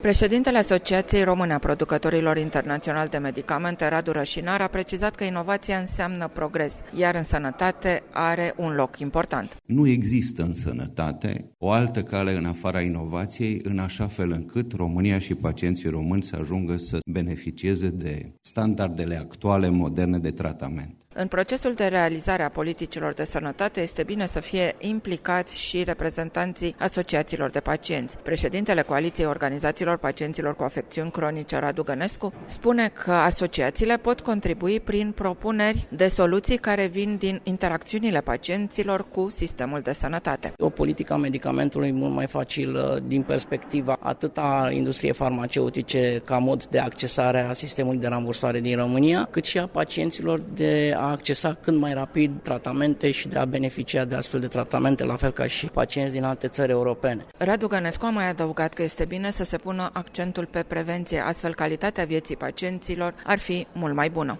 Președintele Asociației Române a Producătorilor Internaționali de Medicamente, Radu Rășinar, a precizat că inovația înseamnă progres, iar în sănătate are un loc important. Nu există în sănătate o altă cale în afara inovației, în așa fel încât România și pacienții români să ajungă să beneficieze de standardele actuale, moderne de tratament. În procesul de realizare a politicilor de sănătate este bine să fie implicați și reprezentanții asociațiilor de pacienți. Președintele Coaliției Organizațiilor Pacienților cu Afecțiuni Cronice, Radu Gănescu, spune că asociațiile pot contribui prin propuneri de soluții care vin din interacțiunile pacienților cu sistemul de sănătate. O politică a medicamentului e mult mai facil din perspectiva atât a industriei farmaceutice ca mod de accesare a sistemului de rambursare din România, cât și a pacienților de a accesa cât mai rapid tratamente și de a beneficia de astfel de tratamente, la fel ca și pacienți din alte țări europene. Radu Gănescu a mai adăugat că este bine să se pună accentul pe prevenție, astfel calitatea vieții pacienților ar fi mult mai bună.